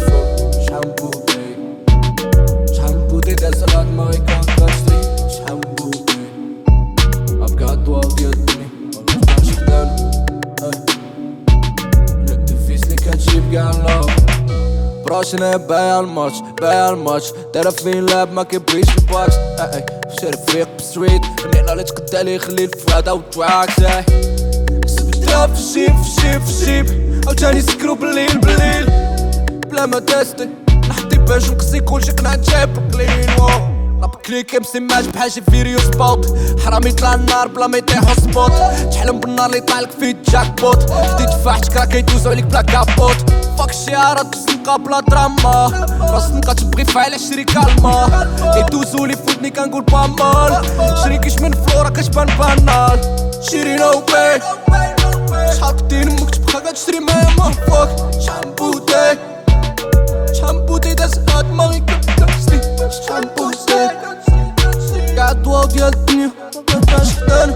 شحال من بوتي داز على دماغي كنشري شحال من بوتي أبقى الضوال ديال الدنيا مبقاش خدام نتنفس لي كتجيب كاع اللوف براشنا بايع الماتش طرفين لعب ما كيبغيش الباكس في رفيق بستريت منين اللي تقد عليه خلي الفرادا والتراكس كسبتها في الجيب عاوتاني سكرو بالليل بلا ما تستي نحطي باش نقصي كلشي قنعت جايب القليل كليك مسماج بحال شي فيريو سبوت حرامي طلع النار بلا ما يطيحو سبوت تحلم بالنار اللي طالك فيه جاك بوت جديد فاحتك راه كيدوزو عليك بلا كابوت فاك الشعارات الزنقة بلا دراما راس الزنقة تبغي فعلا شري كالما كيدوزو لي فودني كنقول بامال شريكيش من فلورا كتبان بانال شيري نو بين شحال قدي نمك تبقى كتشري معايا مافوك شحال من بوتي داز على دماغي كنشري شحال من بوتي كاع الضواو ديال الدنيا مبقاش خدام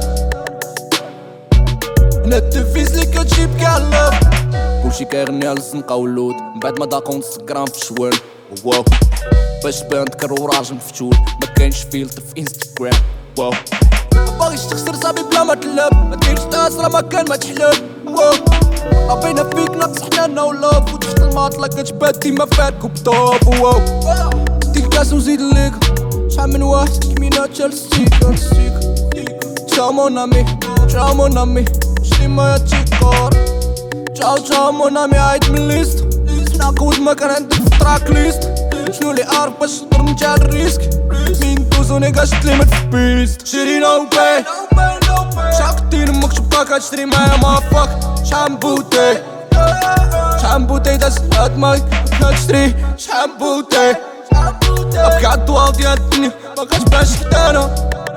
هنا التنفيس لي كتجيب كاع اللوف كلشي كيغني على الزنقة واللود من بعد ما داقو نص غرام في الشوال واو باش تبان ذكر راجل مفتول مكاينش فيلتر في انستغرام واو مباغيش تخسر صاحبي بلا ما تلعب ما ديرش تاسرة مكان ما تحلم واو ربينا فيك ناقص حنانا ولوف وتحت الماطلة كتبات ديما فاتكو بطوب واو دي الكاس وزيد الليكا شحال من واحد كمينا تا الستيكا تشاو مون امي شتي ما تيكور تشاو مون امي عايد من الليست ناقود ما كان عندك في التراك ليست شنو اللي عارف باش نقدر نجا الريسك مين دوزوني كاشت لي من في بيست شيري نو باي شحال قدي نمك تبقى كتشري معايا مافاك شحال من بوتي داز على دماغي كتشري شحال من بوتي أبقى الضواو ديال الدنيا مكتبانش خدانا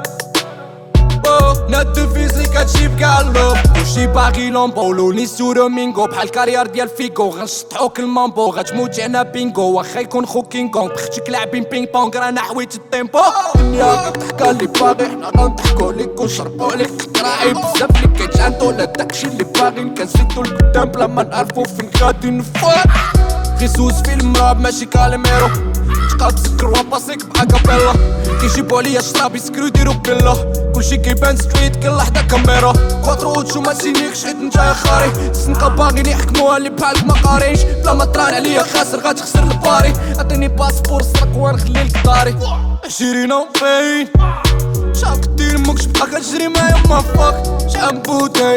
نتنفس لي كتجيب كاع اللوف كلشي باغي لومبو لوني سورو مينغو بحال الكارير ديال فيكو غنشطحوك المامبو غتموت عنا بينغو واخا يكون خو كينغ كونغ بختك لاعبين بينغ بونغ رانا حويت التيمبو الدنيا كتحكى لي باغي حنا غنضحكو ليك ونشربو ليك تقراعي بزاف لي كيتعانتو لا داكشي اللي باغي كنزيدو لقدام بلا ما نعرفو فين غادي نفوت غيسوس في المراب ماشي كاليميرو تبقى تسكر وباسيك باكابيلا كيجيبو عليا شراب يسكرو يديرو بيلا كلشي كيبان ستريت كل لحظة كاميرا كواترو وتشو ما سينيكش حيت نتا خاري الزنقة باغيين يحكموها اللي بحالك ما قارينش بلا ما طران عليا خاسر غتخسر الباري عطيني باسبور صرك ونخلي لك داري شيري نو بين شحال قدي نمك تبقى كتجري معايا مافاك شحال من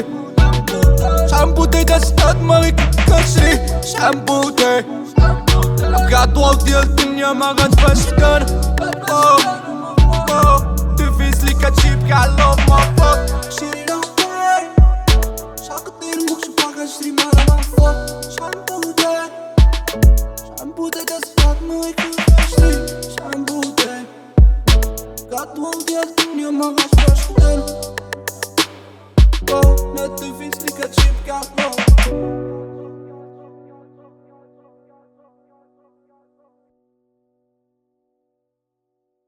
بوتي داز على دماغي كنشري شحال من بوتي كاع الضواو ديال الدنيا ما غتبانش خدانا تنفيس لي كتجيب كاع اللوف مافاك شيري